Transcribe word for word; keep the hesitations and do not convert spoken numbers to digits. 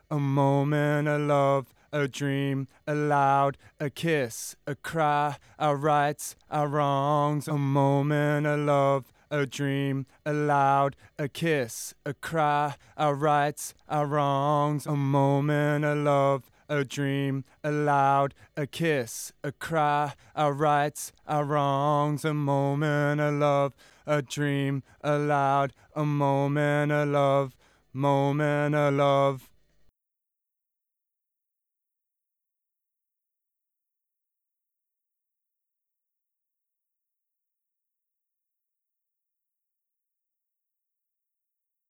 a moment of love, a dream, a loud, a kiss, a cry, our rights, our wrongs, a moment of love, a dream, a loud, a kiss, a cry, our rights, our wrongs, a moment of love, a dream, a loud, a kiss, a cry, our rights, our wrongs, a moment of love, a dream, a loud, a moment of love, moment of love.